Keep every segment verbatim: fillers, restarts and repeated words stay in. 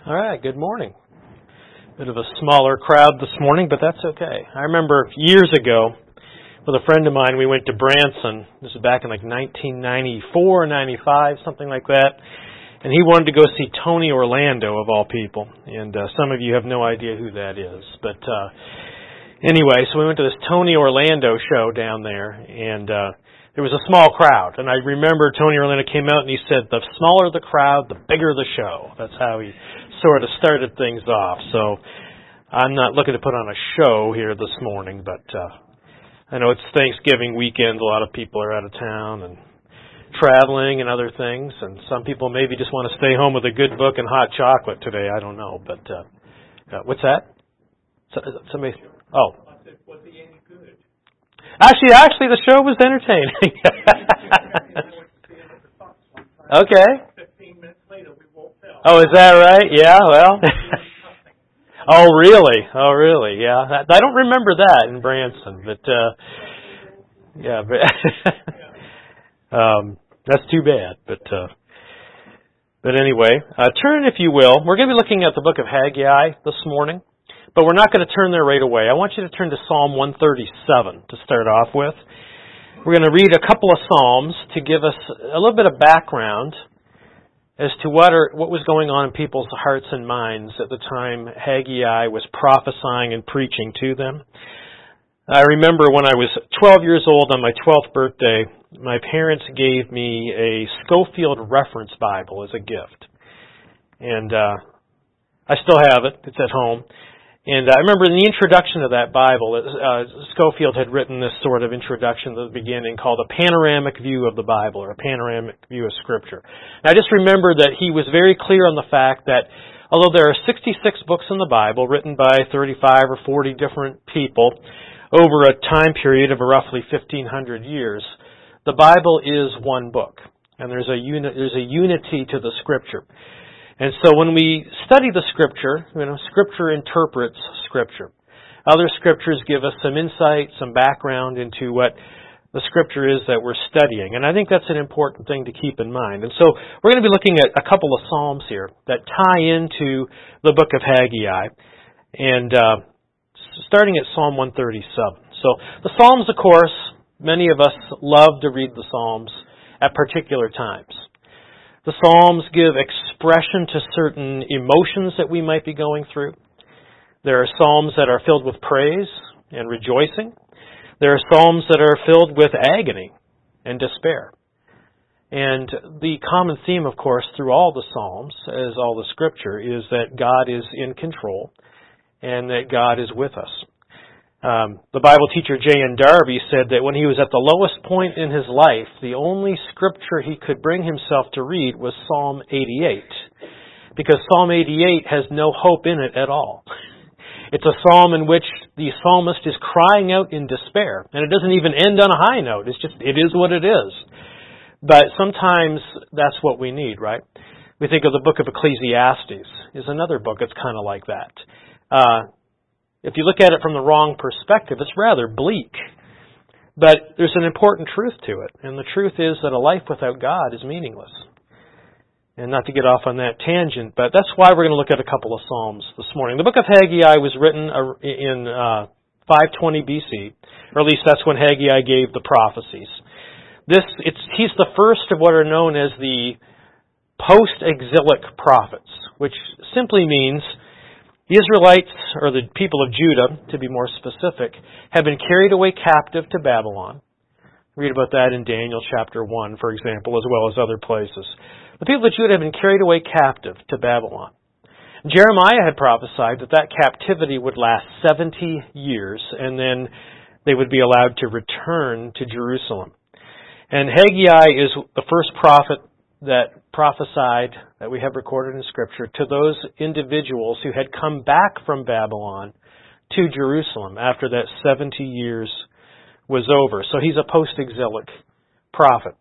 All right, good morning. Bit of a smaller crowd this morning, but that's okay. I remember years ago with a friend of mine, we went to Branson. This was back in like nineteen ninety-four, ninety-five, something like that. And he wanted to go see Tony Orlando, of all people. And uh, some of you have no idea who that is. But uh, anyway, so we went to this Tony Orlando show down there, and uh, there was a small crowd. And I remember Tony Orlando came out and he said, the smaller the crowd, the bigger the show. That's how he sort of started things off. So I'm not looking to put on a show here this morning, but uh, I know it's Thanksgiving weekend. A lot of people are out of town and traveling and other things, and some people maybe just want to stay home with a good book and hot chocolate today. I don't know, but uh, uh, what's that? So, somebody? Oh, was he any good? Actually, actually, the show was entertaining. Okay. Fifteen minutes later, we walked out. Oh, is that right? Yeah. Well. Oh, really? Oh, really? Yeah. I don't remember that in Branson, but uh, yeah, but um, that's too bad. But uh, but anyway, uh, turn if you will. We're going to be looking at the book of Haggai this morning, but we're not going to turn there right away. I want you to turn to Psalm one thirty-seven to start off with. We're going to read a couple of Psalms to give us a little bit of background as to what are what was going on in people's hearts and minds at the time Haggai was prophesying and preaching to them. I remember when I was twelve years old on my twelfth birthday, my parents gave me a Scofield Reference Bible as a gift. And uh, I still have it. It's at home. And I remember in the introduction of that Bible, uh, Scofield had written this sort of introduction at the beginning called A Panoramic View of the Bible, or A Panoramic View of Scripture. And I just remember that he was very clear on the fact that although there are sixty-six books in the Bible written by thirty-five or forty different people over a time period of roughly fifteen hundred years, the Bible is one book. And there's a uni- there's a unity to the Scripture. And so when we study the Scripture, you know, Scripture interprets Scripture. Other Scriptures give us some insight, some background into what the Scripture is that we're studying. And I think that's an important thing to keep in mind. And so we're going to be looking at a couple of Psalms here that tie into the book of Haggai. And uh, starting at Psalm one thirty-seven. So the Psalms, of course, many of us love to read the Psalms at particular times. The Psalms give expression to certain emotions that we might be going through. There are Psalms that are filled with praise and rejoicing. There are Psalms that are filled with agony and despair. And the common theme, of course, through all the Psalms, as all the Scripture, is that God is in control and that God is with us. Um, the Bible teacher J N Darby said that when he was at the lowest point in his life, the only scripture he could bring himself to read was Psalm eighty-eight, because Psalm eighty-eight has no hope in it at all. It's a psalm in which the psalmist is crying out in despair, and it doesn't even end on a high note. It's just, it is what it is. But sometimes that's what we need, right? We think of the book of Ecclesiastes is another book that's kind of like that. Uh, If you look at it from the wrong perspective, it's rather bleak. But there's an important truth to it. And the truth is that a life without God is meaningless. And not to get off on that tangent, but that's why we're going to look at a couple of Psalms this morning. The book of Haggai was written in uh, five twenty B C, or at least that's when Haggai gave the prophecies. This, it's, he's the first of what are known as the post-exilic prophets, which simply means the Israelites, or the people of Judah, to be more specific, have been carried away captive to Babylon. Read about that in Daniel chapter one, for example, as well as other places. The people of Judah have been carried away captive to Babylon. Jeremiah had prophesied that that captivity would last seventy years, and then they would be allowed to return to Jerusalem. And Haggai is the first prophet that prophesied, that we have recorded in Scripture, to those individuals who had come back from Babylon to Jerusalem after that seventy years was over. So he's a post-exilic prophet.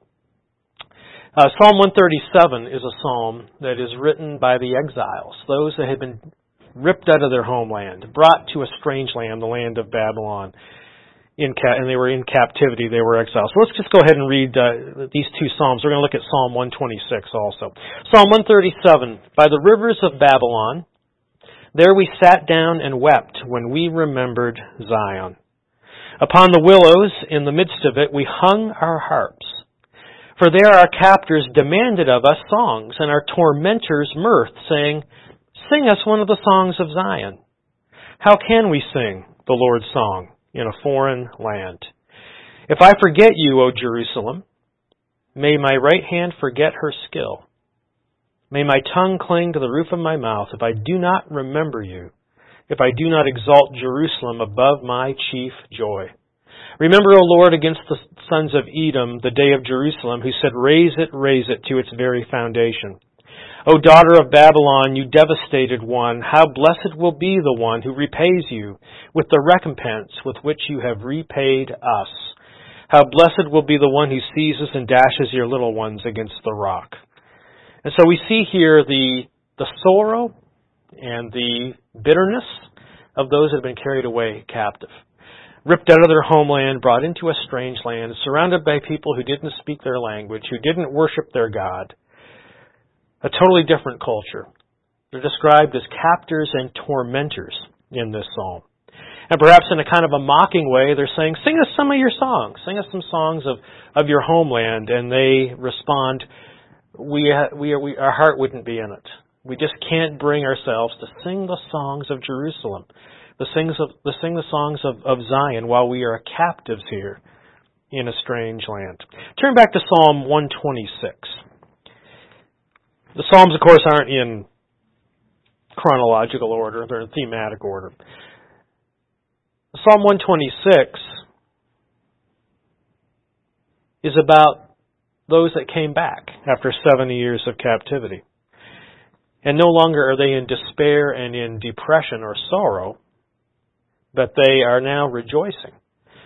Uh, Psalm one thirty-seven is a psalm that is written by the exiles, those that had been ripped out of their homeland, brought to a strange land, the land of Babylon. in ca- and they were in captivity. They were exiles. So let's just go ahead and read uh, these two Psalms. We're going to look at Psalm one twenty-six also. Psalm one thirty-seven, by the rivers of Babylon, there we sat down and wept when we remembered Zion. Upon the willows in the midst of it we hung our harps. For there our captors demanded of us songs, and our tormentors mirth, saying, sing us one of the songs of Zion. How can we sing the Lord's song in a foreign land? If I forget you, O Jerusalem, may my right hand forget her skill. May my tongue cling to the roof of my mouth if I do not remember you, if I do not exalt Jerusalem above my chief joy. Remember, O Lord, against the sons of Edom, the day of Jerusalem, who said, raise it, raise it to its very foundation. O daughter of Babylon, you devastated one, how blessed will be the one who repays you with the recompense with which you have repaid us. How blessed will be the one who seizes and dashes your little ones against the rock. And so we see here the, the sorrow and the bitterness of those that have been carried away captive. Ripped out of their homeland, brought into a strange land, surrounded by people who didn't speak their language, who didn't worship their God. A totally different culture. They're described as captors and tormentors in this psalm. And perhaps in a kind of a mocking way, they're saying, sing us some of your songs. Sing us some songs of, of your homeland. And they respond, we, we, we, our heart wouldn't be in it. We just can't bring ourselves to sing the songs of Jerusalem, to sing, to sing the songs of, of Zion while we are captives here in a strange land. Turn back to Psalm one twenty-six. The Psalms, of course, aren't in chronological order. They're in thematic order. Psalm one twenty-six is about those that came back after seventy years of captivity. And no longer are they in despair and in depression or sorrow, but they are now rejoicing.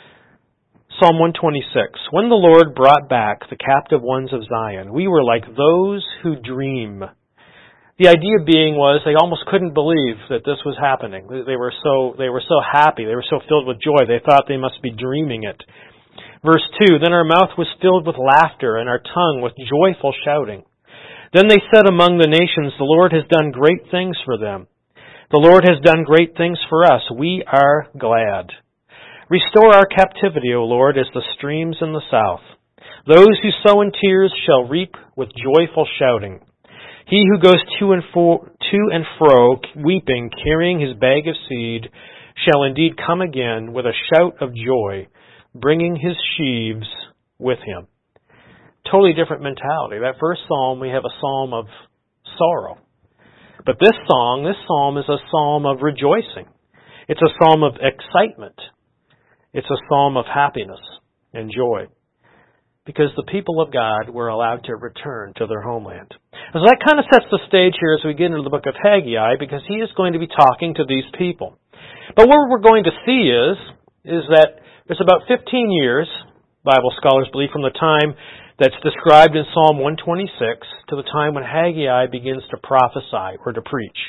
Psalm one twenty-six, when the Lord brought back the captive ones of Zion, we were like those who dream. The idea being was they almost couldn't believe that this was happening. They were so, they were so happy. They were so filled with joy. They thought they must be dreaming it. Verse two, then our mouth was filled with laughter and our tongue with joyful shouting. Then they said among the nations, the Lord has done great things for them. The Lord has done great things for us. We are glad. Restore our captivity, O Lord, as the streams in the south. Those who sow in tears shall reap with joyful shouting. He who goes to and, fro, to and fro, weeping, carrying his bag of seed, shall indeed come again with a shout of joy, bringing his sheaves with him. Totally different mentality. That first psalm, we have a psalm of sorrow. But this song, this psalm is a psalm of rejoicing. It's a psalm of excitement. It's a psalm of happiness and joy. Because the people of God were allowed to return to their homeland. So that kind of sets the stage here as we get into the book of Haggai, because he is going to be talking to these people. But what we're going to see is, is that there's about fifteen years, Bible scholars believe, from the time that's described in Psalm one twenty-six to the time when Haggai begins to prophesy or to preach.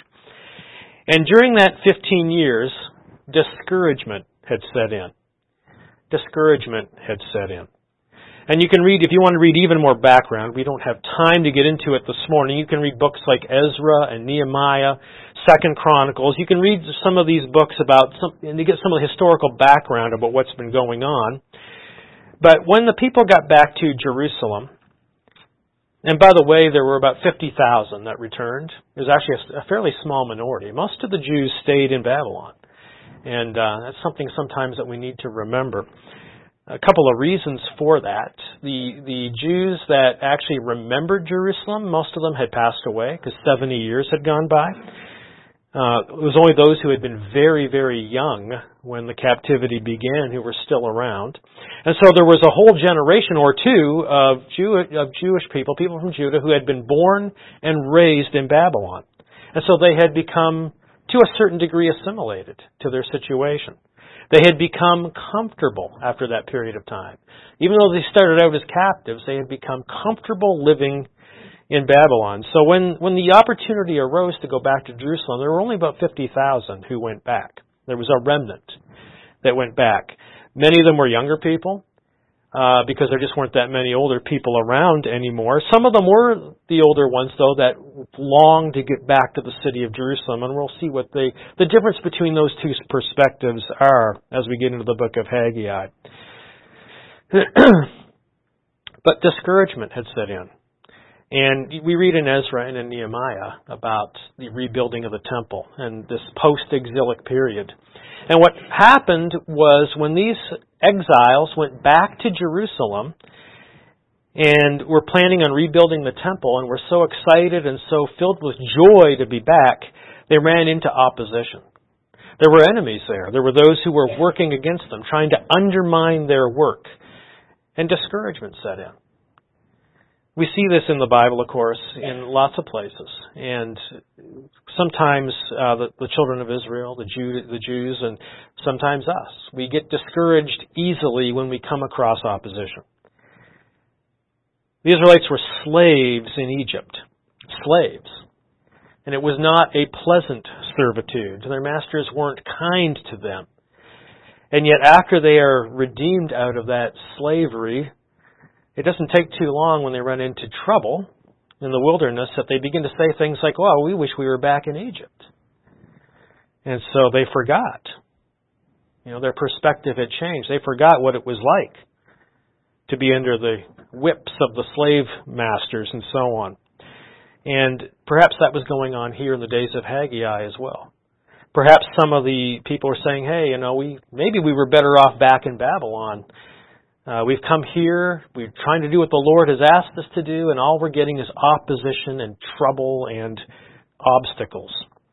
And during that fifteen years, discouragement had set in. Discouragement had set in. And you can read, if you want to read even more background, we don't have time to get into it this morning. You can read books like Ezra and Nehemiah, Second Chronicles. You can read some of these books about, some, and you get some of the historical background about what's been going on. But when the people got back to Jerusalem, and by the way, there were about fifty thousand that returned. It was actually a, a fairly small minority. Most of the Jews stayed in Babylon. And uh, that's something sometimes that we need to remember. A couple of reasons for that. The the Jews that actually remembered Jerusalem, most of them had passed away because seventy years had gone by. Uh, it was only those who had been very, very young when the captivity began who were still around. And so there was a whole generation or two of, Jew, of Jewish people, people from Judah, who had been born and raised in Babylon. And so they had become, to a certain degree, assimilated to their situation. They had become comfortable after that period of time. Even though they started out as captives, they had become comfortable living in Babylon. So when, when the opportunity arose to go back to Jerusalem, there were only about fifty thousand who went back. There was a remnant that went back. Many of them were younger people, uh, because there just weren't that many older people around anymore. Some of them were the older ones, though, that longed to get back to the city of Jerusalem, and we'll see what the, the difference between those two perspectives are as we get into the book of Haggai. But discouragement had set in. And we read in Ezra and in Nehemiah about the rebuilding of the temple and this post-exilic period. And what happened was when these exiles went back to Jerusalem and were planning on rebuilding the temple and were so excited and so filled with joy to be back, they ran into opposition. There were enemies there. There were those who were working against them, trying to undermine their work. And discouragement set in. We see this in the Bible, of course, in lots of places. And sometimes uh, the, the children of Israel, the, Jew, the Jews, and sometimes us. We get discouraged easily when we come across opposition. The Israelites were slaves in Egypt. Slaves. And it was not a pleasant servitude. Their masters weren't kind to them. And yet after they are redeemed out of that slavery, it doesn't take too long when they run into trouble in the wilderness that they begin to say things like, well, we wish we were back in Egypt. And so they forgot. You know, their perspective had changed. They forgot what it was like to be under the whips of the slave masters and so on. And perhaps that was going on here in the days of Haggai as well. Perhaps some of the people were saying, hey, you know, we maybe we were better off back in Babylon. Uh, we've come here, we're trying to do what the Lord has asked us to do, and all we're getting is opposition and trouble and obstacles.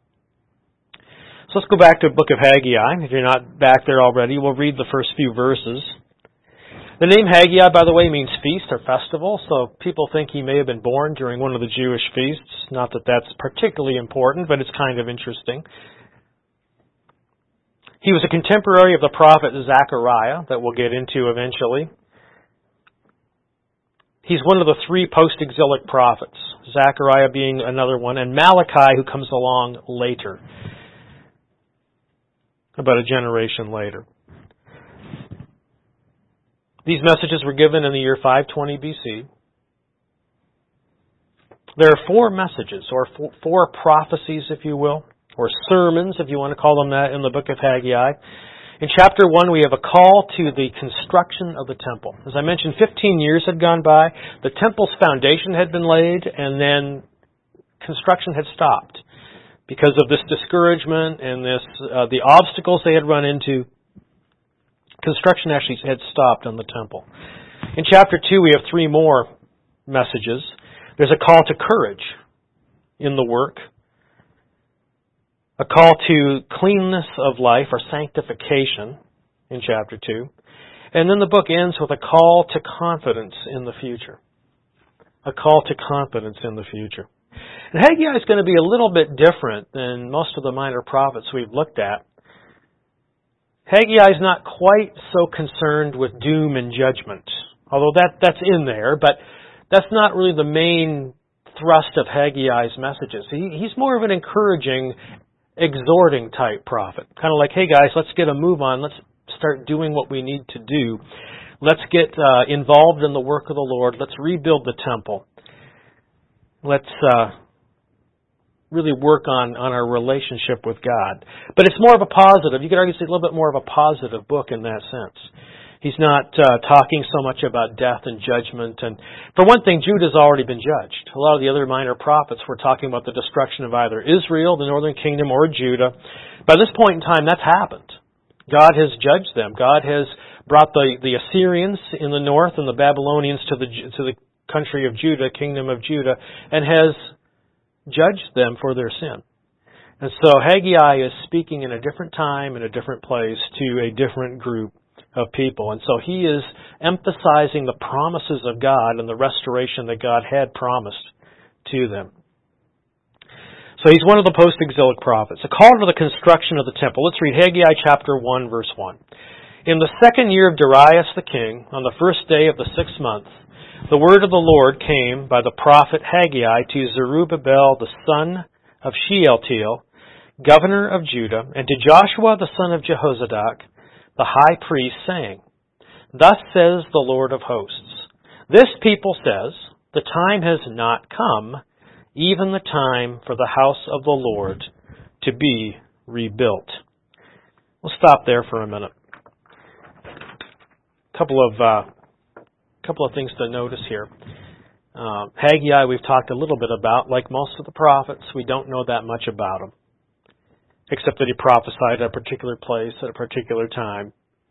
So let's go back to the book of Haggai. If you're not back there already, we'll read the first few verses. The name Haggai, by the way, means feast or festival, so people think he may have been born during one of the Jewish feasts. Not that that's particularly important, but it's kind of interesting. He was a contemporary of the prophet Zechariah that we'll get into eventually. He's one of the three post-exilic prophets, Zechariah being another one, and Malachi, who comes along later, about a generation later. These messages were given in the year five twenty B C. There are four messages, or four prophecies, if you will, or sermons, if you want to call them that, in the book of Haggai. In chapter one, we have a call to the construction of the temple. As I mentioned, fifteen years had gone by. The temple's foundation had been laid, and then construction had stopped because of this discouragement and this uh, the obstacles they had run into. Construction actually had stopped on the temple. In chapter two, we have three more messages. There's a call to courage in the work, a call to cleanness of life or sanctification in chapter two, and then the book ends with a call to confidence in the future. A call to confidence in the future. And Haggai is going to be a little bit different than most of the minor prophets we've looked at. Haggai is not quite so concerned with doom and judgment, although that, that's in there, but that's not really the main thrust of Haggai's messages. He, he's more of an encouraging, exhorting type prophet. Kind of like, hey guys, let's get a move on. Let's start doing what we need to do. Let's get uh, involved in the work of the Lord. Let's rebuild the temple. Let's uh, really work on, on our relationship with God. But it's more of a positive. You could argue it's a little bit more of a positive book in that sense. He's not uh, talking so much about death and judgment. And for one thing, Judah's already been judged. A lot of the other minor prophets were talking about the destruction of either Israel, the northern kingdom, or Judah. By this point in time, that's happened. God has judged them. God has brought the, the Assyrians in the north and the Babylonians to the to the country of Judah, kingdom of Judah, and has judged them for their sin. And so Haggai is speaking in a different time, in a different place, to a different group of people. And so he is emphasizing the promises of God and the restoration that God had promised to them. So he's one of the post-exilic prophets. A call to the construction of the temple. Let's read Haggai chapter one, verse one. In the second year of Darius the king, on the first day of the sixth month, the word of the Lord came by the prophet Haggai to Zerubbabel the son of Shealtiel, governor of Judah, and to Joshua the son of Jehozadak, the high priest, saying, Thus says the Lord of hosts, This people says, The time has not come, even the time for the house of the Lord to be rebuilt. We'll stop there for a minute. A couple of uh, couple of things to notice here. Uh, Haggai we've talked a little bit about. Like most of the prophets, we don't know that much about him, except that he prophesied at a particular place at a particular time.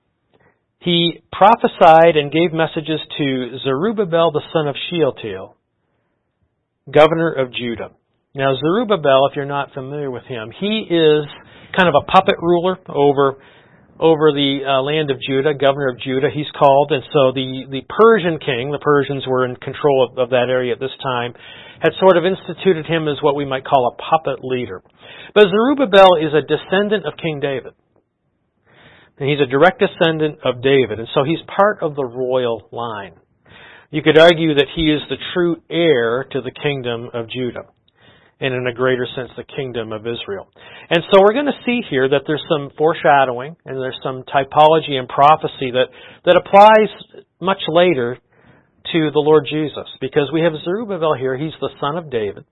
He prophesied and gave messages to Zerubbabel, the son of Shealtiel, governor of Judah. Now, Zerubbabel, if you're not familiar with him, he is kind of a puppet ruler over over the uh, land of Judah, governor of Judah, he's called. And so the, the Persian king, the Persians were in control of, of that area at this time, had sort of instituted him as what we might call a puppet leader. But Zerubbabel is a descendant of King David. And he's a direct descendant of David, and so he's part of the royal line. You could argue that he is the true heir to the kingdom of Judah, and in a greater sense, the kingdom of Israel. And so we're going to see here that there's some foreshadowing, and there's some typology and prophecy that, that applies much later to the Lord Jesus, because we have Zerubbabel here. He's the son of David.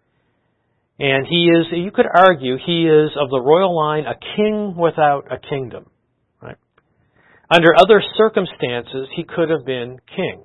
And he is, you could argue, he is of the royal line, a king without a kingdom. Right? Under other circumstances, he could have been king.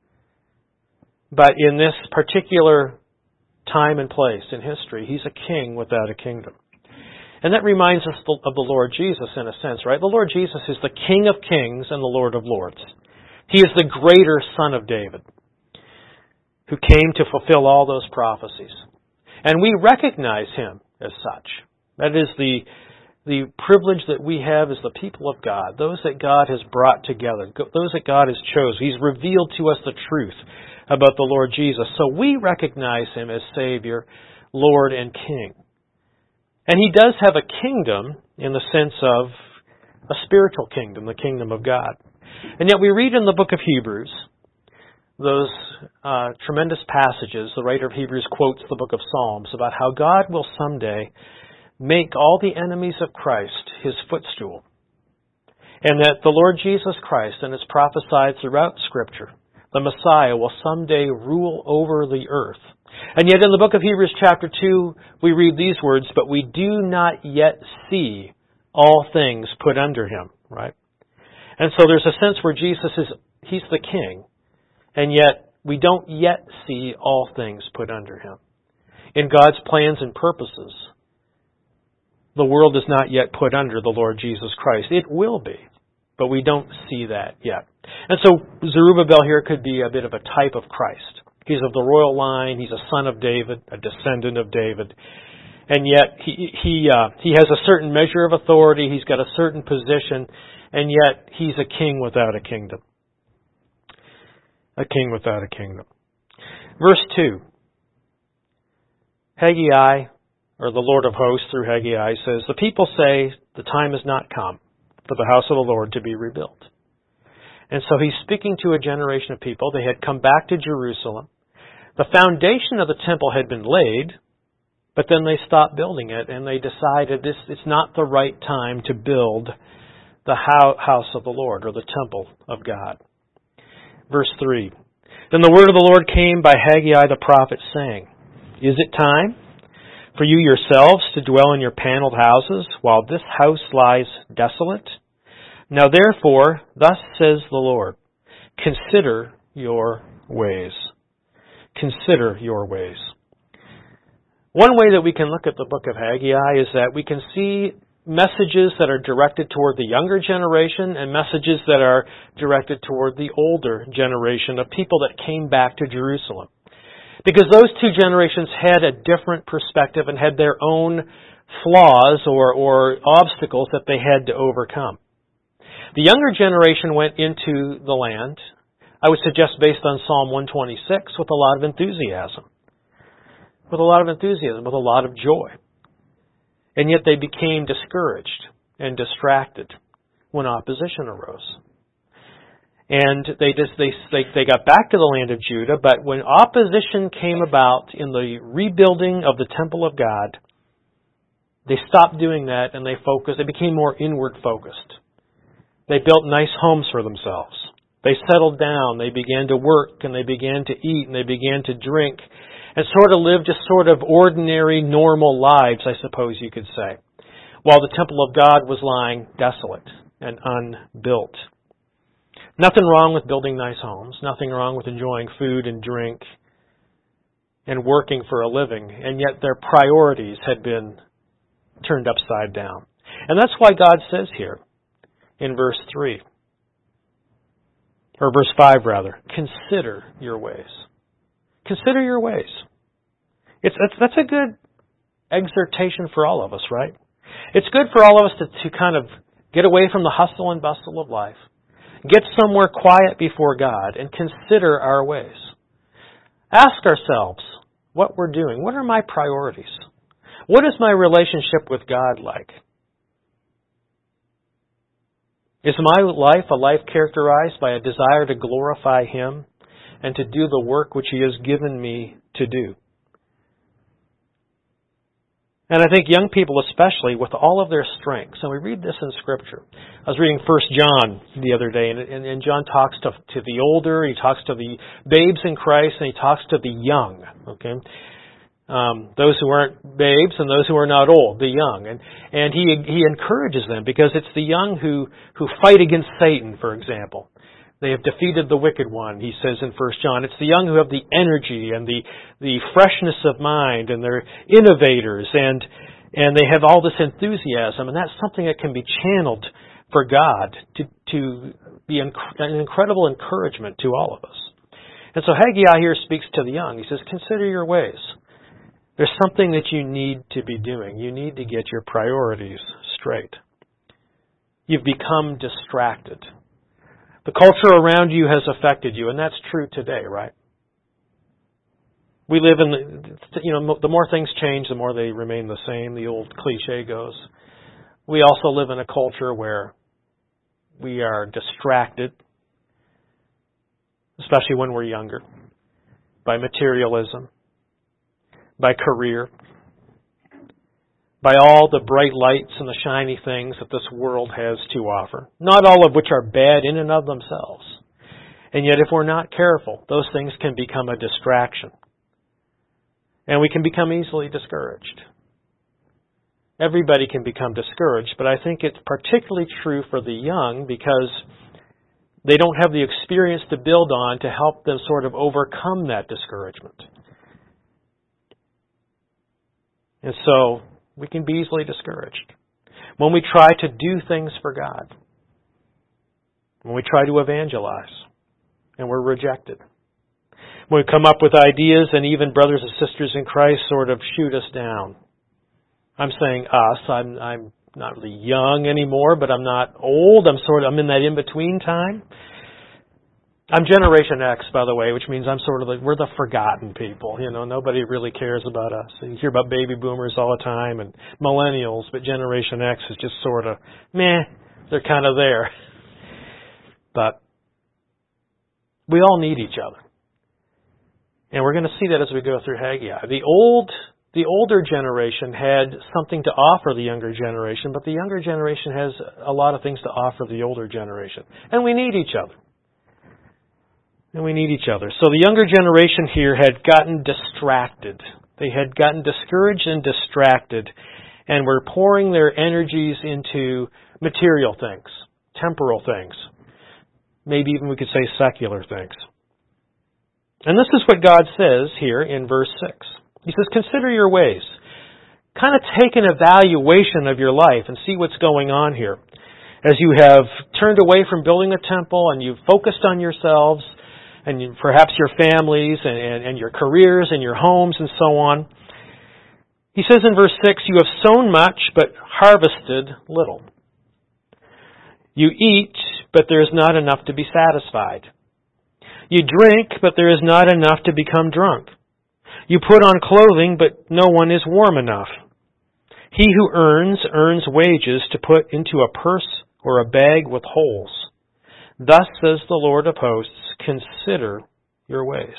But in this particular time and place in history, he's a king without a kingdom. And that reminds us of the Lord Jesus in a sense, right? The Lord Jesus is the King of kings and the Lord of lords. He is the greater Son of David who came to fulfill all those prophecies. And we recognize him as such. That is the, the privilege that we have as the people of God, those that God has brought together, those that God has chosen. He's revealed to us the truth about the Lord Jesus. So we recognize him as Savior, Lord, and King. And he does have a kingdom in the sense of a spiritual kingdom, the kingdom of God. And yet we read in the book of Hebrews those uh, tremendous passages. The writer of Hebrews quotes the book of Psalms about how God will someday make all the enemies of Christ his footstool. And that the Lord Jesus Christ, and it's prophesied throughout Scripture, the Messiah will someday rule over the earth. And yet in the book of Hebrews chapter two, we read these words, but we do not yet see all things put under him, right? And so there's a sense where Jesus is, he's the king, and yet we don't yet see all things put under him. In God's plans and purposes, the world is not yet put under the Lord Jesus Christ. It will be, but we don't see that yet. And so Zerubbabel here could be a bit of a type of Christ. He's of the royal line. He's a son of David, a descendant of David. And yet he he uh, he has a certain measure of authority. He's got a certain position. And yet he's a king without a kingdom. A king without a kingdom. Verse two. Haggai, or the Lord of hosts through Haggai, says, the people say the time has not come for the house of the Lord to be rebuilt. And so he's speaking to a generation of people. They had come back to Jerusalem. The foundation of the temple had been laid, but then they stopped building it, and they decided this it's not the right time to build the house of the Lord, or the temple of God. Verse three. Then the word of the Lord came by Haggai the prophet, saying, Is it time for you yourselves to dwell in your paneled houses, while this house lies desolate? Now therefore, thus says the Lord, consider your ways. Consider your ways. One way that we can look at the book of Haggai is that we can see messages that are directed toward the younger generation and messages that are directed toward the older generation of people that came back to Jerusalem. Because those two generations had a different perspective and had their own flaws or, or obstacles that they had to overcome. The younger generation went into the land, I would suggest based on Psalm one twenty-six, with a lot of enthusiasm. With a lot of enthusiasm, with a lot of joy. And yet they became discouraged and distracted when opposition arose. And they just they, they they got back to the land of Judah, but when opposition came about in the rebuilding of the temple of God, they stopped doing that and they focused, they became more inward focused. They built nice homes for themselves. They settled down. They began to work, and they began to eat, and they began to drink, and sort of live just sort of ordinary, normal lives, I suppose you could say, while the temple of God was lying desolate and unbuilt. Nothing wrong with building nice homes. Nothing wrong with enjoying food and drink and working for a living. And yet their priorities had been turned upside down. And that's why God says here in verse three, or verse five rather, consider your ways. Consider your ways. It's that's, that's a good exhortation for all of us, right? It's good for all of us to, to kind of get away from the hustle and bustle of life, get somewhere quiet before God, and consider our ways. Ask ourselves what we're doing. What are my priorities? What is my relationship with God like? Is my life a life characterized by a desire to glorify Him and to do the work which He has given me to do? And I think young people especially, with all of their strengths, and we read this in Scripture. I was reading First John the other day, and, and, and John talks to, to the older, he talks to the babes in Christ, and he talks to the young. Okay, um, those who aren't babes and those who are not old, the young, and and he he encourages them because it's the young who who fight against Satan, for example. They have defeated the wicked one, he says in First John. It's the young who have the energy and the, the freshness of mind, and they're innovators, and and they have all this enthusiasm, and that's something that can be channeled for God to, to be an incredible encouragement to all of us. And so Haggai here speaks to the young. He says, consider your ways. There's something that you need to be doing. You need to get your priorities straight. You've become distracted. The culture around you has affected you, and that's true today, right? We live in, the, you know, the more things change, the more they remain the same, the old cliche goes. We also live in a culture where we are distracted, especially when we're younger, by materialism, by career, by all the bright lights and the shiny things that this world has to offer. Not all of which are bad in and of themselves. And yet if we're not careful, those things can become a distraction. And we can become easily discouraged. Everybody can become discouraged, but I think it's particularly true for the young because they don't have the experience to build on to help them sort of overcome that discouragement. And so we can be easily discouraged when we try to do things for God, when we try to evangelize, and we're rejected. When we come up with ideas and even brothers and sisters in Christ sort of shoot us down. I'm saying us. I'm, I'm not really young anymore, but I'm not old. I'm sort of I'm in that in-between time. I'm Generation X, by the way, which means I'm sort of like, we're the forgotten people. You know, nobody really cares about us. You hear about baby boomers all the time and millennials, but Generation X is just sort of, meh, they're kind of there. But we all need each other. And we're going to see that as we go through Haggai. The old, the older generation had something to offer the younger generation, but the younger generation has a lot of things to offer the older generation. And we need each other. And we need each other. So the younger generation here had gotten distracted. They had gotten discouraged and distracted and were pouring their energies into material things, temporal things. Maybe even we could say secular things. And this is what God says here in verse six. He says, consider your ways. Kind of take an evaluation of your life and see what's going on here. As you have turned away from building a temple and you've focused on yourselves, and you, perhaps your families and, and, and your careers and your homes and so on. He says in verse six, you have sown much but harvested little. You eat, but there is not enough to be satisfied. You drink, but there is not enough to become drunk. You put on clothing, but no one is warm enough. He who earns, earns wages to put into a purse or a bag with holes. Thus says the Lord of hosts, consider your ways.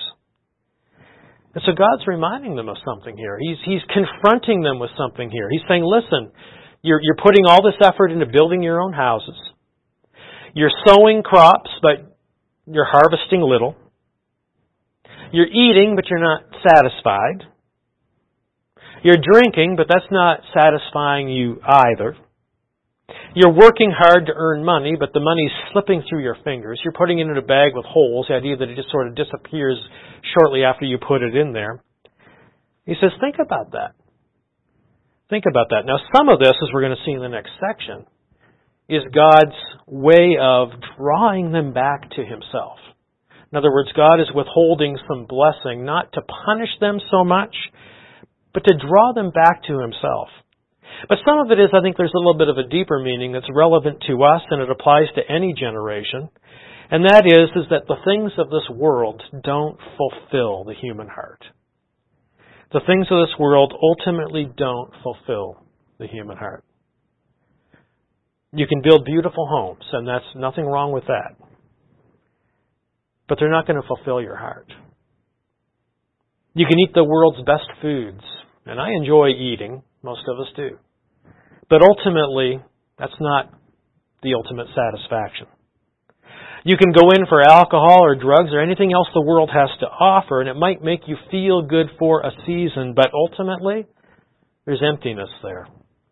And so God's reminding them of something here. He's He's confronting them with something here. He's saying, listen, you're, you're putting all this effort into building your own houses. You're sowing crops, but you're harvesting little. You're eating, but you're not satisfied. You're drinking, but that's not satisfying you either. You're working hard to earn money, but the money's slipping through your fingers. You're putting it in a bag with holes, the idea that it just sort of disappears shortly after you put it in there. He says, think about that. Think about that. Now, some of this, as we're going to see in the next section, is God's way of drawing them back to Himself. In other words, God is withholding some blessing, not to punish them so much, but to draw them back to Himself. But some of it is, I think there's a little bit of a deeper meaning that's relevant to us, and it applies to any generation. And that is, is that the things of this world don't fulfill the human heart. The things of this world ultimately don't fulfill the human heart. You can build beautiful homes, and that's nothing wrong with that. But they're not going to fulfill your heart. You can eat the world's best foods, and I enjoy eating. Most of us do. But ultimately, that's not the ultimate satisfaction. You can go in for alcohol or drugs or anything else the world has to offer, and it might make you feel good for a season, but ultimately, there's emptiness there.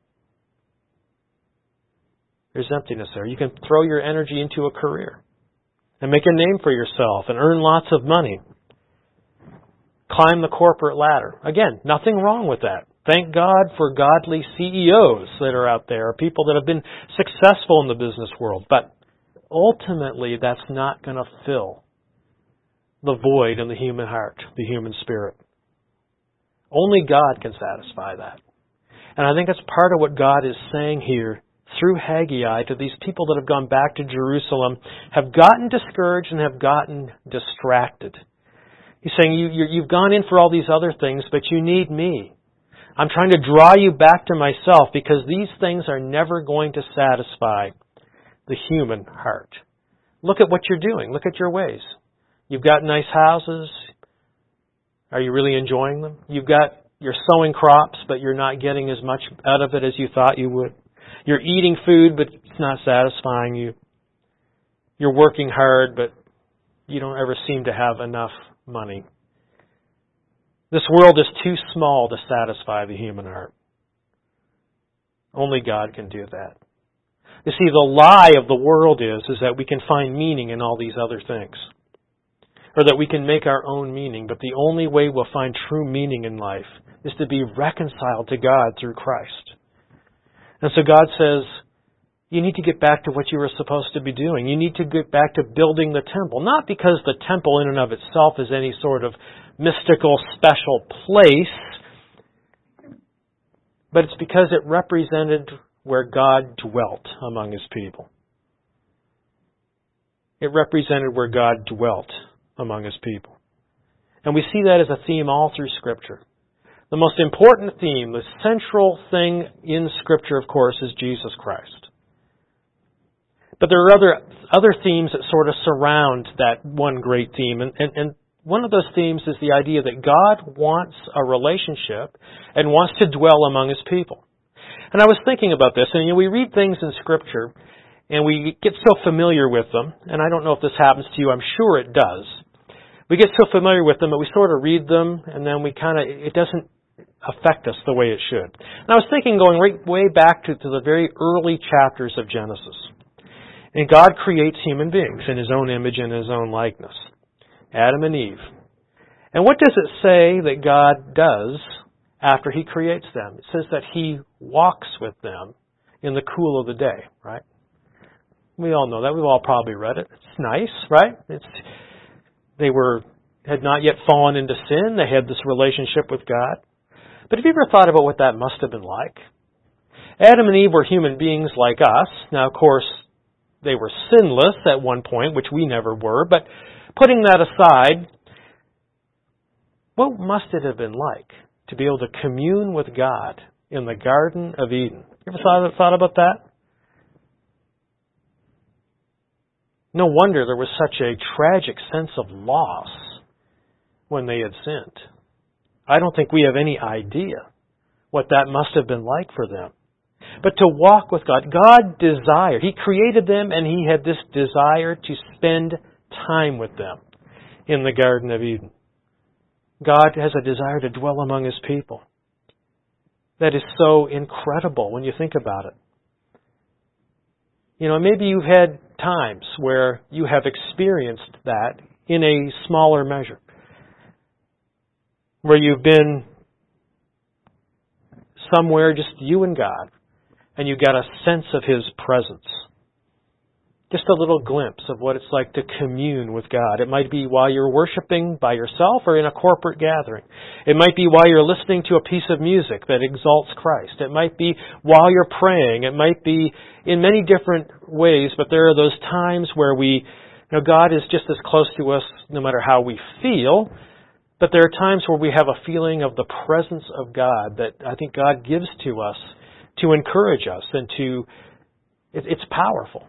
There's emptiness there. You can throw your energy into a career and make a name for yourself and earn lots of money. Climb the corporate ladder. Again, nothing wrong with that. Thank God for godly C E Os that are out there, people that have been successful in the business world. But ultimately, that's not going to fill the void in the human heart, the human spirit. Only God can satisfy that. And I think that's part of what God is saying here through Haggai to these people that have gone back to Jerusalem, have gotten discouraged and have gotten distracted. He's saying, you, you, you've gone in for all these other things, but you need me. I'm trying to draw you back to myself because these things are never going to satisfy the human heart. Look at what you're doing. Look at your ways. You've got nice houses. Are you really enjoying them? You've got, you're sowing crops, but you're not getting as much out of it as you thought you would. You're eating food, but it's not satisfying you. You're working hard, but you don't ever seem to have enough money. This world is too small to satisfy the human heart. Only God can do that. You see, the lie of the world is, is that we can find meaning in all these other things. Or that we can make our own meaning. But the only way we'll find true meaning in life is to be reconciled to God through Christ. And so God says, you need to get back to what you were supposed to be doing. You need to get back to building the temple. Not because the temple in and of itself is any sort of mystical, special place, but it's because it represented where God dwelt among His people. It represented where God dwelt among His people. And we see that as a theme all through Scripture. The most important theme, the central thing in Scripture, of course, is Jesus Christ. But there are other other themes that sort of surround that one great theme. And, and, and one of those themes is the idea that God wants a relationship and wants to dwell among His people. And I was thinking about this, and you know, we read things in Scripture, and we get so familiar with them, and I don't know if this happens to you, I'm sure it does. We get so familiar with them that we sort of read them, and then we kind of, it doesn't affect us the way it should. And I was thinking, going right way back to, to the very early chapters of Genesis. And God creates human beings in His own image and His own likeness. Adam and Eve. And what does it say that God does after He creates them? It says that He walks with them in the cool of the day, right? We all know that. We've all probably read it. It's nice, right? It's they were had not yet fallen into sin. They had this relationship with God. But have you ever thought about what that must have been like? Adam and Eve were human beings like us. Now, of course, they were sinless at one point, which we never were. But putting that aside, what must it have been like to be able to commune with God in the Garden of Eden? You ever thought, thought about that? No wonder there was such a tragic sense of loss when they had sinned. I don't think we have any idea what that must have been like for them. but to walk with God. God desired. He created them, and He had this desire to spend time with them in the Garden of Eden. God has a desire to dwell among His people. That is so incredible when you think about it. You know, maybe you've had times where you have experienced that in a smaller measure. Where you've been somewhere just you and God, and you got a sense of His presence. Just a little glimpse of what it's like to commune with God. It might be while you're worshiping by yourself or in a corporate gathering. It might be while you're listening to a piece of music that exalts Christ. It might be while you're praying. It might be in many different ways, but there are those times where we, you know, God is just as close to us no matter how we feel, but there are times where we have a feeling of the presence of God that I think God gives to us to encourage us and to, it, it's powerful.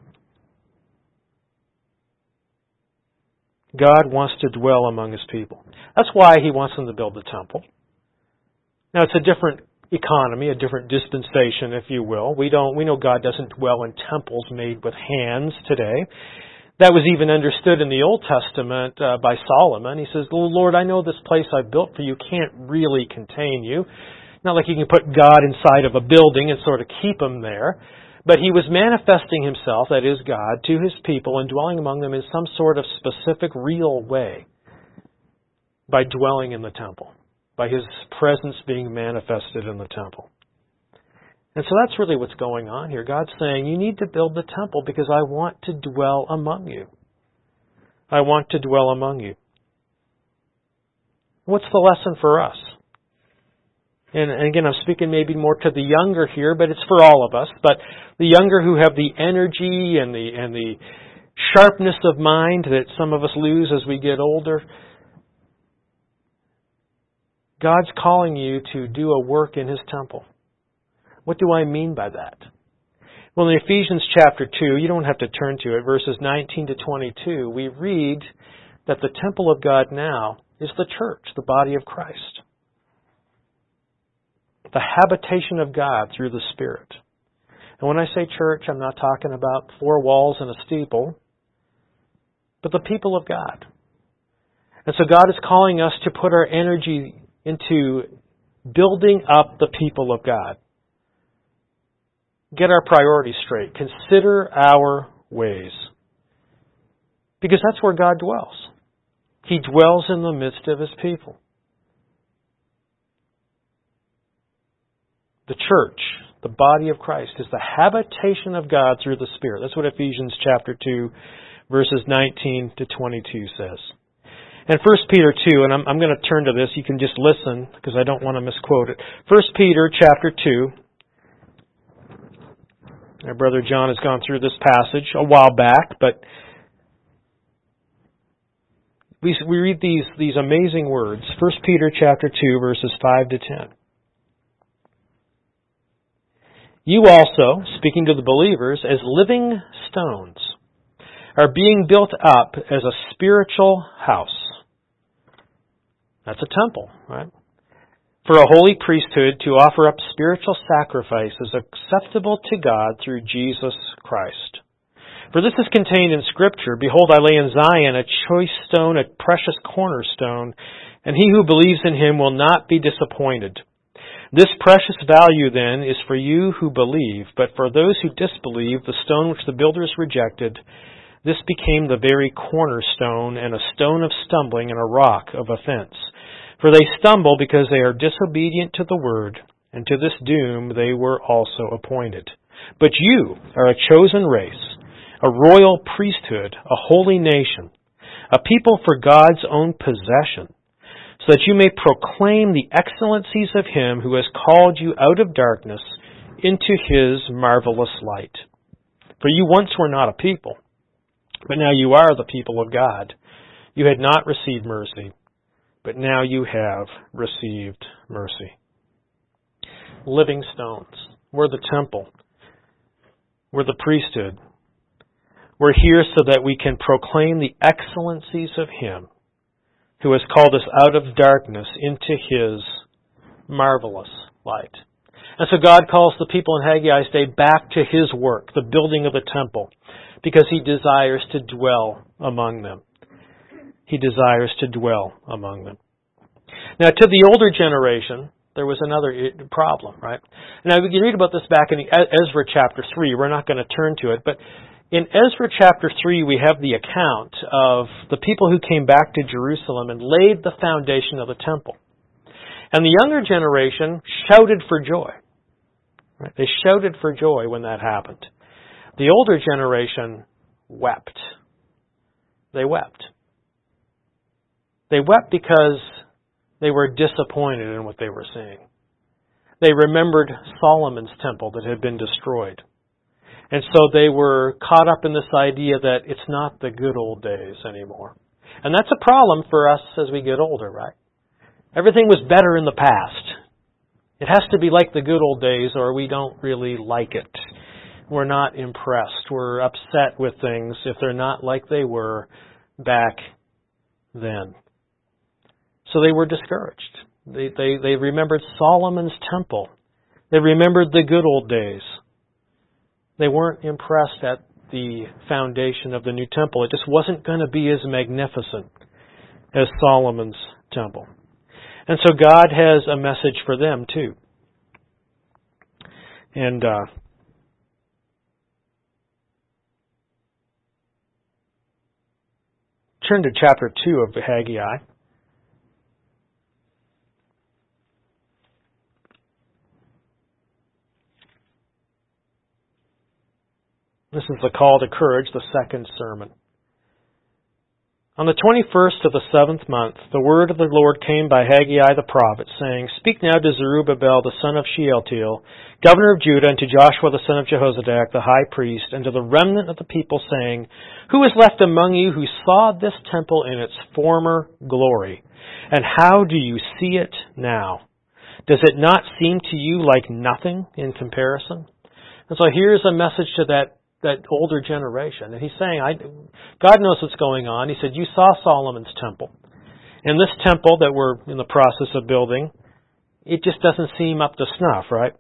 God wants to dwell among His people. That's why He wants them to build the temple. Now, it's a different economy, a different dispensation, if you will. We don't. We know God doesn't dwell in temples made with hands today. That was even understood in the Old Testament uh, by Solomon. He says, "Oh, Lord, I know this place I built for you can't really contain you." Not like you can put God inside of a building and sort of keep Him there. But He was manifesting Himself, that is God, to His people and dwelling among them in some sort of specific, real way by dwelling in the temple, by His presence being manifested in the temple. And so that's really what's going on here. God's saying, you need to build the temple because I want to dwell among you. I want to dwell among you. What's the lesson for us? And again, I'm speaking maybe more to the younger here, but it's for all of us. But the younger who have the energy and the and the sharpness of mind that some of us lose as we get older, God's calling you to do a work in His temple. What do I mean by that? Well, in Ephesians chapter two, you don't have to turn to it, verses nineteen to twenty-two, we read that the temple of God now is the church, the body of Christ. The habitation of God through the Spirit. And when I say church, I'm not talking about four walls and a steeple, but the people of God. And so God is calling us to put our energy into building up the people of God. Get our priorities straight. Consider our ways. Because that's where God dwells. He dwells in the midst of His people. The church, the body of Christ, is the habitation of God through the Spirit. That's what Ephesians chapter two, verses nineteen to twenty-two says. And First Peter two, and I'm, I'm going to turn to this. You can just listen because I don't want to misquote it. First Peter chapter two. Our brother John has gone through this passage a while back, but we we read these these amazing words. First Peter chapter two, verses five to ten. You also, speaking to the believers, as living stones, are being built up as a spiritual house. That's a temple, right? For a holy priesthood to offer up spiritual sacrifices acceptable to God through Jesus Christ. For this is contained in Scripture, behold, I lay in Zion a choice stone, a precious cornerstone, and he who believes in Him will not be disappointed. This precious value, then, is for you who believe, but for those who disbelieve, the stone which the builders rejected, this became the very cornerstone and a stone of stumbling and a rock of offense. For they stumble because they are disobedient to the word, and to this doom they were also appointed. But you are a chosen race, a royal priesthood, a holy nation, a people for God's own possession, so that you may proclaim the excellencies of Him who has called you out of darkness into His marvelous light. For you once were not a people, but now you are the people of God. You had not received mercy, but now you have received mercy. Living stones. We're the temple. We're the priesthood. We're here so that we can proclaim the excellencies of Him who has called us out of darkness into His marvelous light. And so God calls the people in Haggai's day back to His work, the building of the temple, because He desires to dwell among them. He desires to dwell among them. Now, to the older generation, there was another problem, right? Now, we can read about this back in Ezra chapter three. We're not going to turn to it, but in Ezra chapter three, we have the account of the people who came back to Jerusalem and laid the foundation of the temple. And the younger generation shouted for joy. Right? They shouted for joy when that happened. The older generation wept. They wept. They wept because they were disappointed in what they were seeing. They remembered Solomon's temple that had been destroyed. And so they were caught up in this idea that it's not the good old days anymore. And that's a problem for us as we get older, right? Everything was better in the past. It has to be like the good old days or we don't really like it. We're not impressed. We're upset with things if they're not like they were back then. So they were discouraged. They, they, they remembered Solomon's temple. They remembered the good old days. They weren't impressed at the foundation of the new temple. It just wasn't going to be as magnificent as Solomon's temple. And so God has a message for them too. And uh, turn to chapter two of Haggai. This is the call to courage, the second sermon. On the twenty-first of the seventh month, the word of the Lord came by Haggai the prophet, saying, Speak now to Zerubbabel the son of Shealtiel, governor of Judah, and to Joshua the son of Jehozadak, the high priest, and to the remnant of the people, saying, Who is left among you who saw this temple in its former glory? And how do you see it now? Does it not seem to you like nothing in comparison? And so here's a message to that that older generation. And he's saying, I, God knows what's going on. He said, you saw Solomon's temple. And this temple that we're in the process of building, it just doesn't seem up to snuff, right?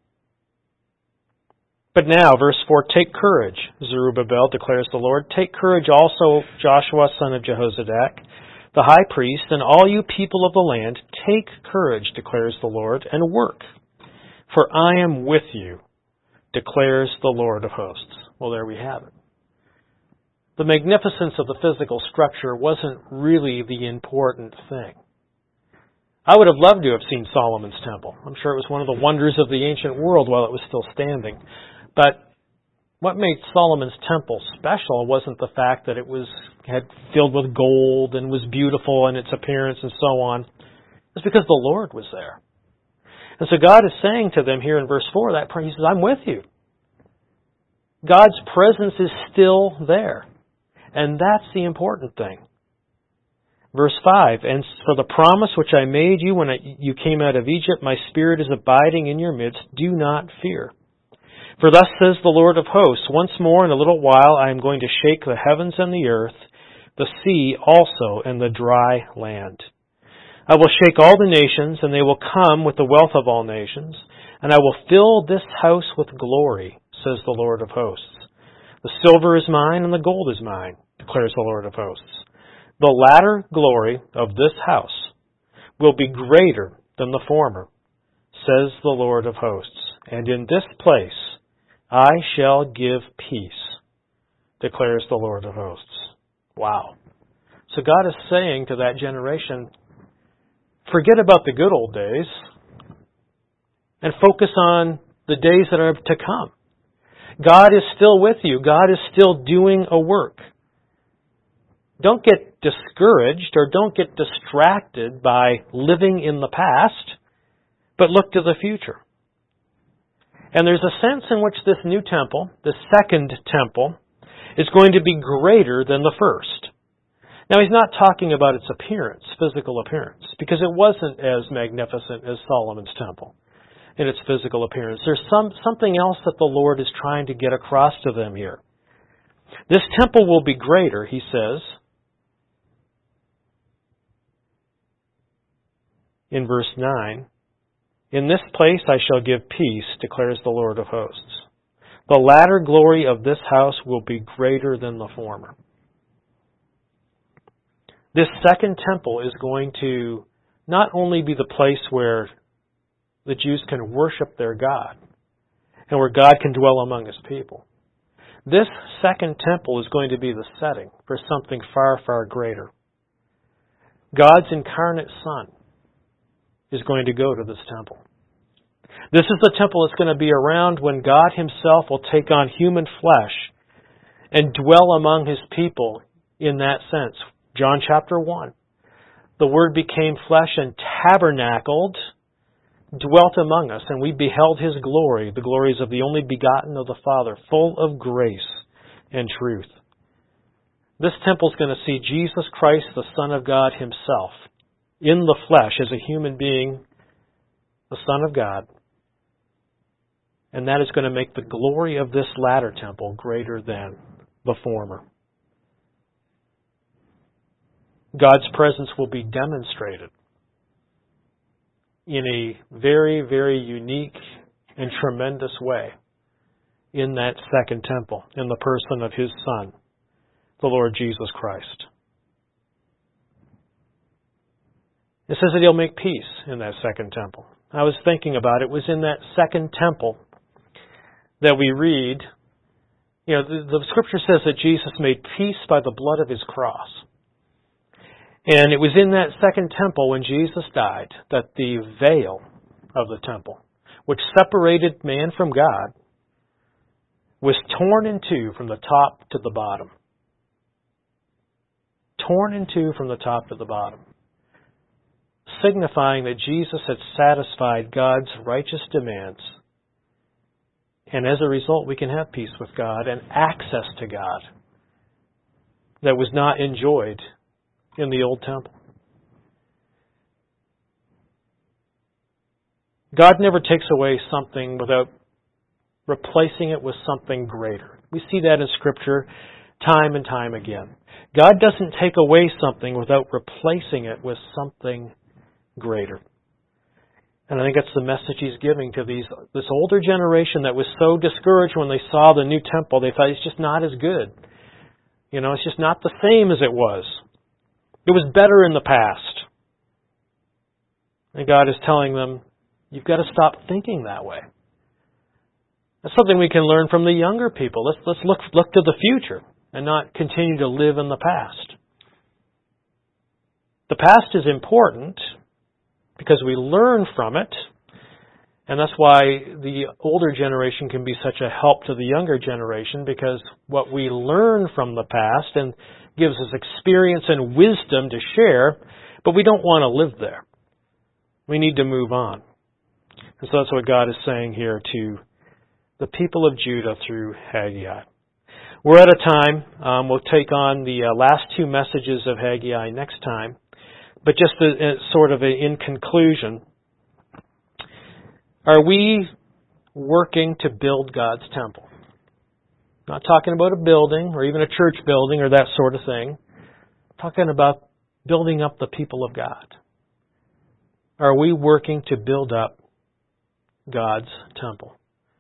But now, verse four, Take courage, Zerubbabel, declares the Lord. Take courage also, Joshua, son of Jehozadak, the high priest, and all you people of the land. Take courage, declares the Lord, and work. For I am with you, declares the Lord of hosts. Well, there we have it. The magnificence of the physical structure wasn't really the important thing. I would have loved to have seen Solomon's temple. I'm sure it was one of the wonders of the ancient world while it was still standing. But what made Solomon's temple special wasn't the fact that it was had filled with gold and was beautiful in its appearance and so on. It was because the Lord was there. And so God is saying to them here in verse four, that He says, I'm with you. God's presence is still there. And that's the important thing. Verse five, And for the promise which I made you when I, you came out of Egypt, my Spirit is abiding in your midst. Do not fear. For thus says the Lord of hosts, Once more in a little while I am going to shake the heavens and the earth, the sea also and the dry land. I will shake all the nations, and they will come with the wealth of all nations, and I will fill this house with glory, says the Lord of hosts. The silver is mine, and the gold is mine, declares the Lord of hosts. The latter glory of this house will be greater than the former, says the Lord of hosts. And in this place I shall give peace, declares the Lord of hosts. Wow. So God is saying to that generation, forget about the good old days and focus on the days that are to come. God is still with you. God is still doing a work. Don't get discouraged or don't get distracted by living in the past, but look to the future. And there's a sense in which this new temple, the second temple, is going to be greater than the first. Now, he's not talking about its appearance, physical appearance, because it wasn't as magnificent as Solomon's temple in its physical appearance. There's some something else that the Lord is trying to get across to them here. This temple will be greater, he says, in verse nine, In this place I shall give peace, declares the Lord of hosts. The latter glory of this house will be greater than the former. This second temple is going to not only be the place where the Jews can worship their God and where God can dwell among His people. This second temple is going to be the setting for something far, far greater. God's incarnate Son is going to go to this temple. This is the temple that's going to be around when God Himself will take on human flesh and dwell among His people in that sense. John chapter one. The Word became flesh and tabernacled, dwelt among us, and we beheld His glory, the glories of the only begotten of the Father, full of grace and truth. This temple is going to see Jesus Christ, the Son of God Himself, in the flesh as a human being, the Son of God. And that is going to make the glory of this latter temple greater than the former. God's presence will be demonstrated in a very, very unique and tremendous way in that second temple, in the person of His Son, the Lord Jesus Christ. It says that He'll make peace in that second temple. I was thinking about it. It was in that second temple that we read, you know, the, the Scripture says that Jesus made peace by the blood of His cross. And it was in that second temple when Jesus died that the veil of the temple, which separated man from God, was torn in two from the top to the bottom. Torn in two from the top to the bottom. Signifying that Jesus had satisfied God's righteous demands. And as a result, we can have peace with God and access to God that was not enjoyed in the old temple. God never takes away something without replacing it with something greater. We see that in Scripture time and time again. God doesn't take away something without replacing it with something greater. And I think that's the message He's giving to these this older generation that was so discouraged when they saw the new temple. They thought it's just not as good. You know, it's just not the same as it was. It was better in the past. And God is telling them, you've got to stop thinking that way. That's something we can learn from the younger people. Let's let's look look to the future and not continue to live in the past. The past is important because we learn from it, and that's why the older generation can be such a help to the younger generation, because what we learn from the past and gives us experience and wisdom to share, but we don't want to live there. We need to move on. And so that's what God is saying here to the people of Judah through Haggai. We're at a time, um, we'll take on the uh, last two messages of Haggai next time, but just a, a, sort of a, in conclusion, are we working to build God's temple? Not talking about a building or even a church building or that sort of thing. Talking about building up the people of God. Are we working to build up God's temple?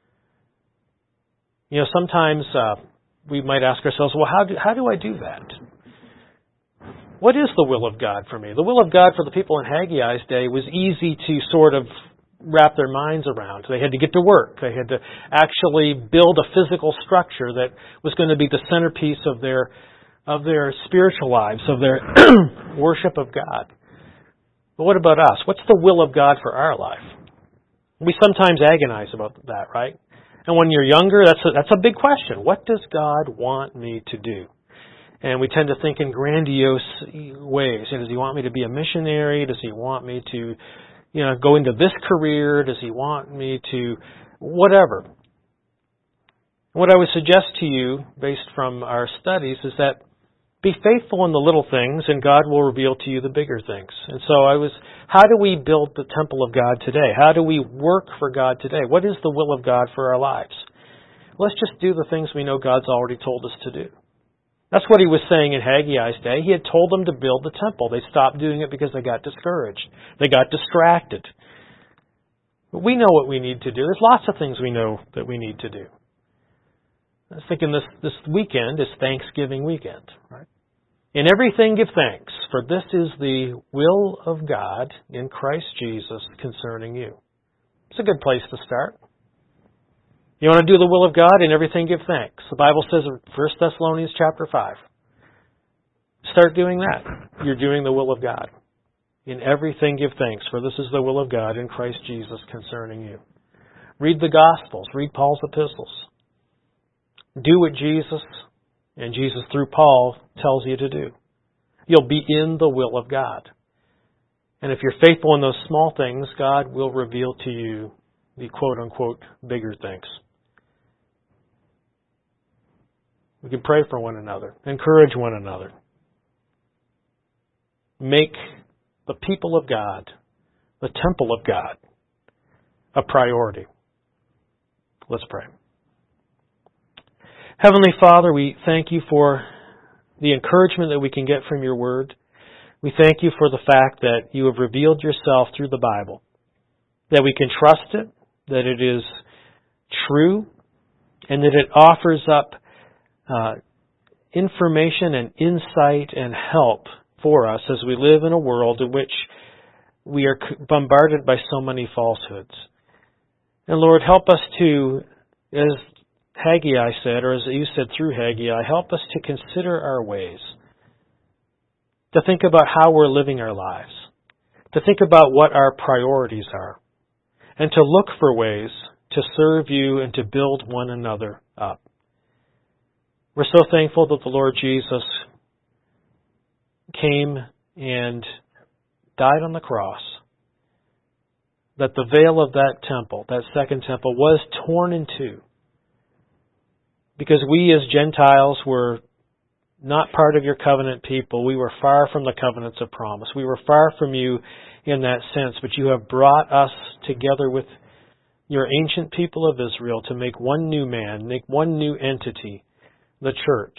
You know, sometimes uh, we might ask ourselves, well, how do, how do I do that? What is the will of God for me? The will of God for the people in Haggai's day was easy to sort of wrap their minds around. They had to get to work. They had to actually build a physical structure that was going to be the centerpiece of their of their spiritual lives, of their worship of God. But what about us? What's the will of God for our life? We sometimes agonize about that, right? And when you're younger, that's a, that's a big question. What does God want me to do? And we tend to think in grandiose ways. Does He want me to be a missionary? Does He want me to, you know, go into this career? Does He want me to whatever? What I would suggest to you, based from our studies, is that be faithful in the little things, and God will reveal to you the bigger things. And so I was, how do we build the temple of God today? How do we work for God today? What is the will of God for our lives? Let's just do the things we know God's already told us to do. That's what He was saying in Haggai's day. He had told them to build the temple. They stopped doing it because they got discouraged. They got distracted. But we know what we need to do. There's lots of things we know that we need to do. I was thinking this, this weekend is Thanksgiving weekend, right? In everything give thanks, for this is the will of God in Christ Jesus concerning you. It's a good place to start. You want to do the will of God? In everything give thanks. The Bible says in First Thessalonians chapter five. Start doing that. You're doing the will of God. In everything give thanks, for this is the will of God in Christ Jesus concerning you. Read the Gospels. Read Paul's epistles. Do what Jesus and Jesus through Paul tells you to do. You'll be in the will of God. And if you're faithful in those small things, God will reveal to you the quote-unquote bigger things. We can pray for one another, encourage one another. Make the people of God, the temple of God, a priority. Let's pray. Heavenly Father, we thank you for the encouragement that we can get from your word. We thank you for the fact that you have revealed yourself through the Bible, that we can trust it, that it is true, and that it offers up uh, information and insight and help for us as we live in a world in which we are bombarded by so many falsehoods. And Lord, help us to, as Haggai said, or as you said through Haggai, help us to consider our ways, to think about how we're living our lives, to think about what our priorities are, and to look for ways to serve you and to build one another up. We're so thankful that the Lord Jesus came and died on the cross, that the veil of that temple, that second temple, was torn in two. Because we as Gentiles were not part of your covenant people. We were far from the covenants of promise. We were far from you in that sense, but you have brought us together with your ancient people of Israel to make one new man, make one new entity, the church,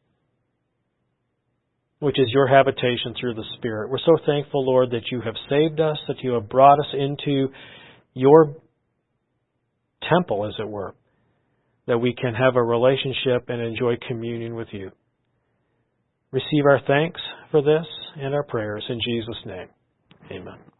which is your habitation through the Spirit. We're so thankful, Lord, that you have saved us, that you have brought us into your temple, as it were, that we can have a relationship and enjoy communion with you. Receive our thanks for this and our prayers in Jesus' name. Amen.